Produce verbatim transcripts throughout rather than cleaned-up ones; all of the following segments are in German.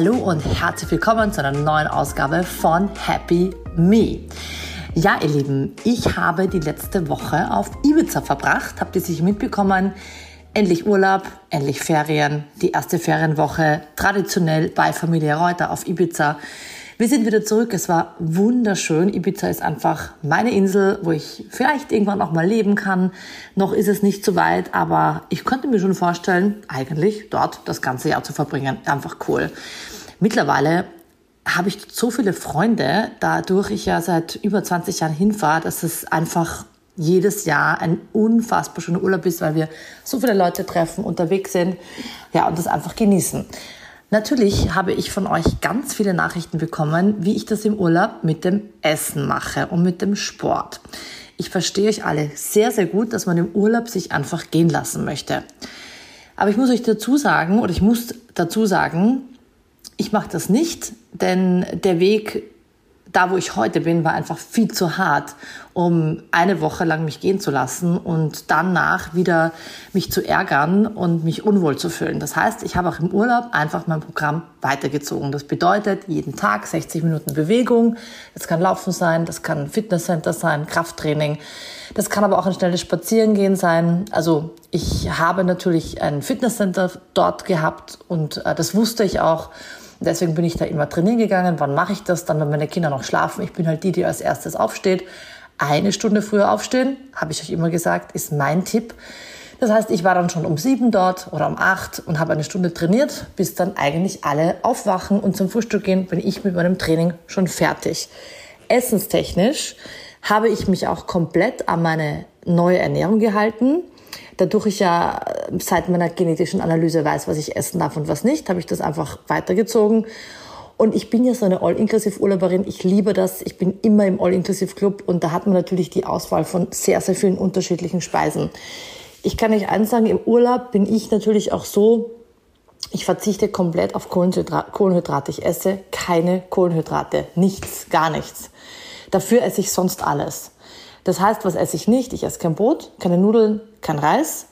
Hallo und herzlich willkommen zu einer neuen Ausgabe von Happy Me. Ja, ihr Lieben, ich habe die letzte Woche auf Ibiza verbracht. Habt ihr sicher mitbekommen? Endlich Urlaub, endlich Ferien. Die erste Ferienwoche traditionell bei Familie Reuter auf Ibiza. Wir sind wieder zurück. Es war wunderschön. Ibiza ist einfach meine Insel, wo ich vielleicht irgendwann auch mal leben kann. Noch ist es nicht so weit, aber ich konnte mir schon vorstellen, eigentlich dort das ganze Jahr zu verbringen. Einfach cool. Mittlerweile habe ich so viele Freunde, dadurch ich ja seit über zwanzig Jahren hinfahre, dass es einfach jedes Jahr ein unfassbar schöner Urlaub ist, weil wir so viele Leute treffen, unterwegs sind, ja, und das einfach genießen. Natürlich habe ich von euch ganz viele Nachrichten bekommen, wie ich das im Urlaub mit dem Essen mache und mit dem Sport. Ich verstehe euch alle sehr, sehr gut, dass man im Urlaub sich einfach gehen lassen möchte. Aber ich muss euch dazu sagen, oder ich muss dazu sagen, ich mache das nicht, denn der Weg, da wo ich heute bin, war einfach viel zu hart, um eine Woche lang mich gehen zu lassen und danach wieder mich zu ärgern und mich unwohl zu fühlen. Das heißt, ich habe auch im Urlaub einfach mein Programm weitergezogen. Das bedeutet, jeden Tag sechzig Minuten Bewegung. Das kann Laufen sein, das kann Fitnesscenter sein, Krafttraining. Das kann aber auch ein schnelles Spazierengehen sein. Also ich habe natürlich ein Fitnesscenter dort gehabt und äh, das wusste ich auch. Deswegen bin ich da immer trainieren gegangen. Wann mache ich das? Dann, wenn meine Kinder noch schlafen. Ich bin halt die, die als erstes aufsteht. Eine Stunde früher aufstehen, habe ich euch immer gesagt, ist mein Tipp. Das heißt, ich war dann schon um sieben dort oder um acht und habe eine Stunde trainiert, bis dann eigentlich alle aufwachen und zum Frühstück gehen, bin ich mit meinem Training schon fertig. Essenstechnisch habe ich mich auch komplett an meine neue Ernährung gehalten. Dadurch ich ja seit meiner genetischen Analyse weiß, was ich essen darf und was nicht, habe ich das einfach weitergezogen. Und ich bin ja so eine All-Inclusive-Urlauberin. Ich liebe das. Ich bin immer im All-Inclusive-Club und da hat man natürlich die Auswahl von sehr, sehr vielen unterschiedlichen Speisen. Ich kann euch eins sagen, im Urlaub bin ich natürlich auch so, ich verzichte komplett auf Kohlenhydra- Kohlenhydrate. Ich esse keine Kohlenhydrate. Nichts, gar nichts. Dafür esse ich sonst alles. Das heißt, was esse ich nicht? Ich esse kein Brot, keine Nudeln, kein Reis,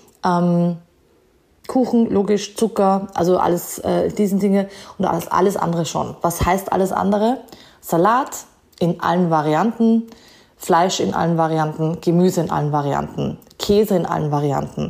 ähm, Kuchen, logisch, Zucker, also alles äh, diesen Dinge und alles, alles andere schon. Was heißt alles andere? Salat in allen Varianten, Fleisch in allen Varianten, Gemüse in allen Varianten, Käse in allen Varianten,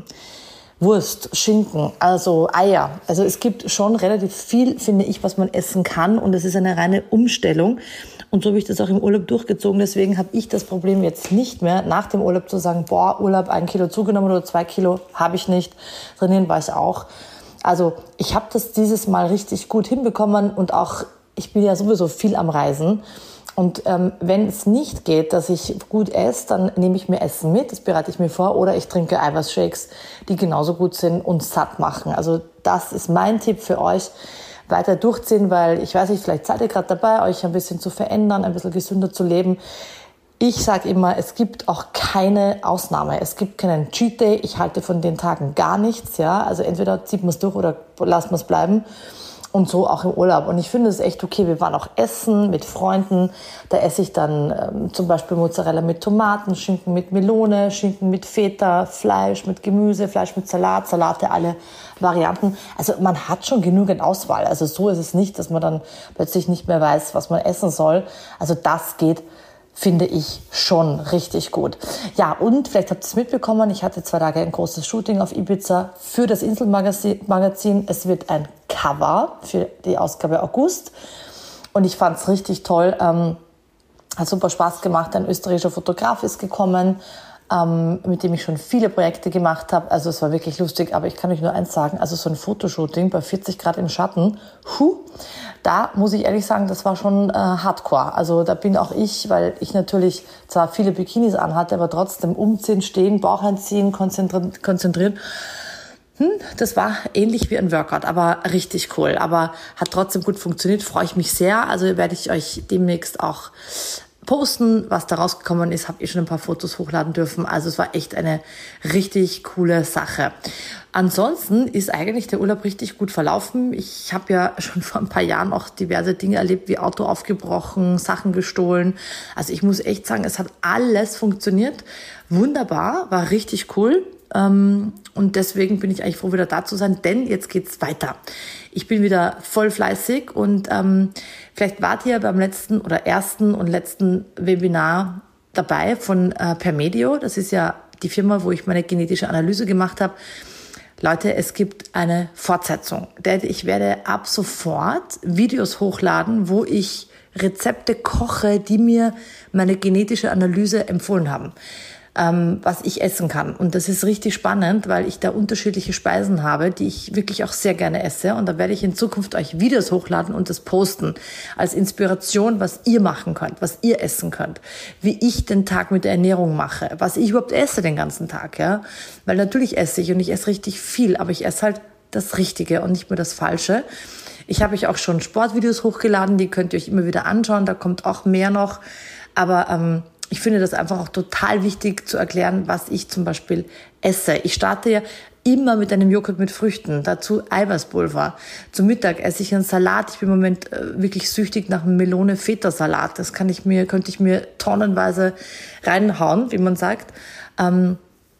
Wurst, Schinken, also Eier. Also es gibt schon relativ viel, finde ich, was man essen kann und es ist eine reine Umstellung. Und so habe ich das auch im Urlaub durchgezogen. Deswegen habe ich das Problem jetzt nicht mehr, nach dem Urlaub zu sagen, boah, Urlaub, ein Kilo zugenommen oder zwei Kilo, habe ich nicht. Trainieren war ich auch. Also ich habe das dieses Mal richtig gut hinbekommen und auch, ich bin ja sowieso viel am Reisen. Und ähm, wenn es nicht geht, dass ich gut esse, dann nehme ich mir Essen mit, das bereite ich mir vor, oder ich trinke Eiweißshakes, die genauso gut sind und satt machen. Also das ist mein Tipp für euch. Weiter durchziehen, weil ich weiß nicht, vielleicht seid ihr gerade dabei, euch ein bisschen zu verändern, ein bisschen gesünder zu leben. Ich sage immer, es gibt auch keine Ausnahme. Es gibt keinen Cheat Day. Ich halte von den Tagen gar nichts. Ja, also entweder zieht man es durch oder lasst man es bleiben. Und so auch im Urlaub. Und ich finde es echt okay. Wir waren auch essen mit Freunden. Da esse ich dann ähm, zum Beispiel Mozzarella mit Tomaten, Schinken mit Melone, Schinken mit Feta, Fleisch mit Gemüse, Fleisch mit Salat, Salate, alle Varianten. Also man hat schon genügend Auswahl. Also so ist es nicht, dass man dann plötzlich nicht mehr weiß, was man essen soll. Also das geht, finde ich, schon richtig gut. Ja, und vielleicht habt ihr es mitbekommen, ich hatte zwei Tage ein großes Shooting auf Ibiza für das Inselmagazin. Es wird ein Cover für die Ausgabe August und ich fand es richtig toll. Ähm, hat super Spaß gemacht. Ein österreichischer Fotograf ist gekommen, ähm, mit dem ich schon viele Projekte gemacht habe. Also es war wirklich lustig, aber ich kann euch nur eins sagen, also so ein Fotoshooting bei vierzig Grad im Schatten, huh, da muss ich ehrlich sagen, das war schon äh, hardcore. Also da bin auch ich, weil ich natürlich zwar viele Bikinis anhatte, aber trotzdem umziehen, stehen, Bauch einziehen, konzentrieren, konzentrieren. Hm, das war ähnlich wie ein Workout, aber richtig cool. Aber hat trotzdem gut funktioniert, freue ich mich sehr. Also werde ich euch demnächst auch posten, was da rausgekommen ist. Habe ich schon ein paar Fotos hochladen dürfen. Also es war echt eine richtig coole Sache. Ansonsten ist eigentlich der Urlaub richtig gut verlaufen. Ich habe ja schon vor ein paar Jahren auch diverse Dinge erlebt, wie Auto aufgebrochen, Sachen gestohlen. Also ich muss echt sagen, es hat alles funktioniert. Wunderbar, war richtig cool. Und deswegen bin ich eigentlich froh, wieder da zu sein, denn jetzt geht's weiter. Ich bin wieder voll fleißig und ähm, vielleicht wart ihr beim letzten oder ersten und letzten Webinar dabei von äh, Permedio. Das ist ja die Firma, wo ich meine genetische Analyse gemacht habe. Leute, es gibt eine Fortsetzung. Ich werde ab sofort Videos hochladen, wo ich Rezepte koche, die mir meine genetische Analyse empfohlen haben, ähm, was ich essen kann. Und das ist richtig spannend, weil ich da unterschiedliche Speisen habe, die ich wirklich auch sehr gerne esse. Und da werde ich in Zukunft euch Videos hochladen und das posten als Inspiration, was ihr machen könnt, was ihr essen könnt, wie ich den Tag mit der Ernährung mache, was ich überhaupt esse den ganzen Tag, ja. Weil natürlich esse ich und ich esse richtig viel, aber ich esse halt das Richtige und nicht mehr das Falsche. Ich habe euch auch schon Sportvideos hochgeladen, die könnt ihr euch immer wieder anschauen, da kommt auch mehr noch. Aber ähm, ich finde das einfach auch total wichtig zu erklären, was ich zum Beispiel esse. Ich starte ja immer mit einem Joghurt mit Früchten, dazu Eiweißpulver. Zum Mittag esse ich einen Salat. Ich bin im Moment äh, wirklich süchtig nach einem Melone-Feta-Salat. Das kann ich mir, könnte ich mir tonnenweise reinhauen, wie man sagt. Ähm,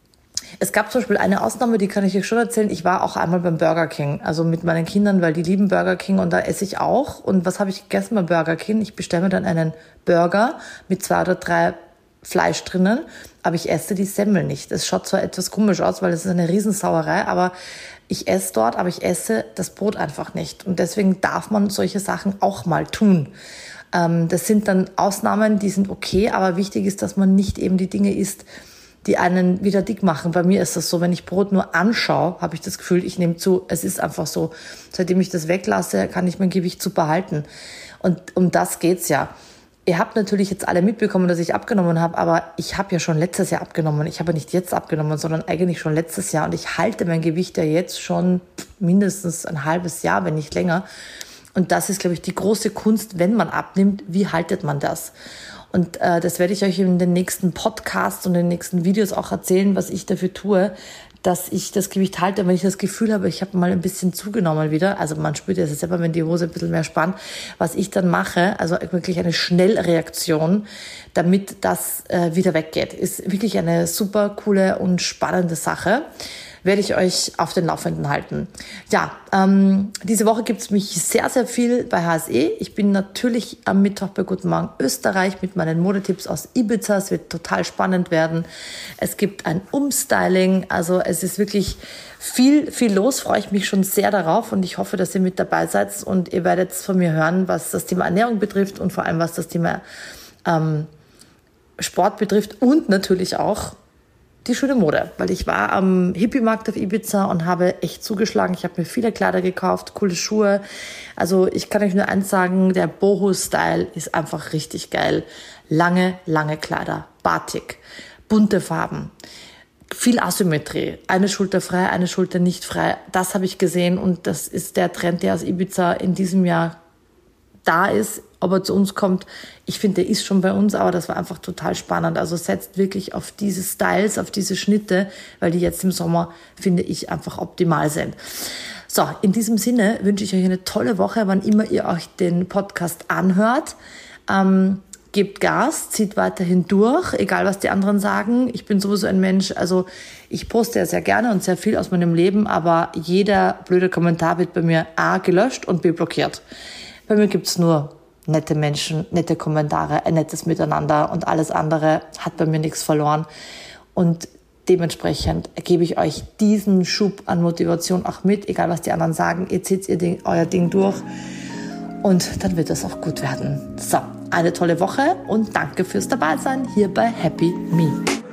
Es gab zum Beispiel eine Ausnahme, die kann ich euch schon erzählen. Ich war auch einmal beim Burger King, also mit meinen Kindern, weil die lieben Burger King und da esse ich auch. Und was habe ich gegessen beim Burger King? Ich bestelle mir dann einen Burger mit zwei oder drei Fleisch drinnen, aber ich esse die Semmel nicht. Es schaut zwar etwas komisch aus, weil es ist eine Riesensauerei, aber ich esse dort, aber ich esse das Brot einfach nicht. Und deswegen darf man solche Sachen auch mal tun. Das sind dann Ausnahmen, die sind okay, aber wichtig ist, dass man nicht eben die Dinge isst, die einen wieder dick machen. Bei mir ist das so, wenn ich Brot nur anschaue, habe ich das Gefühl, ich nehme zu. Es ist einfach so. Seitdem ich das weglasse, kann ich mein Gewicht super halten. Und um das geht's ja. Ihr habt natürlich jetzt alle mitbekommen, dass ich abgenommen habe, aber ich habe ja schon letztes Jahr abgenommen. Ich habe nicht jetzt abgenommen, sondern eigentlich schon letztes Jahr. Und ich halte mein Gewicht ja jetzt schon mindestens ein halbes Jahr, wenn nicht länger. Und das ist, glaube ich, die große Kunst, wenn man abnimmt. Wie haltet man das? Und äh, das werde ich euch in den nächsten Podcasts und in den nächsten Videos auch erzählen, was ich dafür tue, dass ich das Gewicht halte. Wenn ich das Gefühl habe, ich habe mal ein bisschen zugenommen wieder, also man spürt ja selber, wenn die Hose ein bisschen mehr spannt, was ich dann mache, also wirklich eine Schnellreaktion, damit das äh, wieder weggeht, ist wirklich eine super coole und spannende Sache. Werde ich euch auf den Laufenden halten. Ja, ähm, diese Woche gibt es mich sehr, sehr viel bei H S E. Ich bin natürlich am Mittwoch bei Guten Morgen Österreich mit meinen Modetipps aus Ibiza. Es wird total spannend werden. Es gibt ein Umstyling. Also es ist wirklich viel, viel los. Freue ich mich schon sehr darauf und ich hoffe, dass ihr mit dabei seid und ihr werdet von mir hören, was das Thema Ernährung betrifft und vor allem, was das Thema ähm, Sport betrifft und natürlich auch die schöne Mode, weil ich war am Hippie-Markt auf Ibiza und habe echt zugeschlagen. Ich habe mir viele Kleider gekauft, coole Schuhe. Also ich kann euch nur eins sagen, der Boho-Style ist einfach richtig geil. Lange, lange Kleider, Batik, bunte Farben, viel Asymmetrie. Eine Schulter frei, eine Schulter nicht frei. Das habe ich gesehen und das ist der Trend, der aus Ibiza in diesem Jahr da ist, ob er zu uns kommt. Ich finde, der ist schon bei uns, aber das war einfach total spannend. Also setzt wirklich auf diese Styles, auf diese Schnitte, weil die jetzt im Sommer, finde ich, einfach optimal sind. So, in diesem Sinne wünsche ich euch eine tolle Woche, wann immer ihr euch den Podcast anhört. Ähm, gebt Gas, zieht weiterhin durch, egal was die anderen sagen. Ich bin sowieso ein Mensch, also ich poste ja sehr gerne und sehr viel aus meinem Leben, aber jeder blöde Kommentar wird bei mir A gelöscht und B blockiert. Bei mir gibt's nur nette Menschen, nette Kommentare, ein nettes Miteinander und alles andere hat bei mir nichts verloren. Und dementsprechend gebe ich euch diesen Schub an Motivation auch mit, egal was die anderen sagen. Ihr zieht ihr Ding, euer Ding durch und dann wird es auch gut werden. So, eine tolle Woche und danke fürs Dabeisein hier bei Happy Me.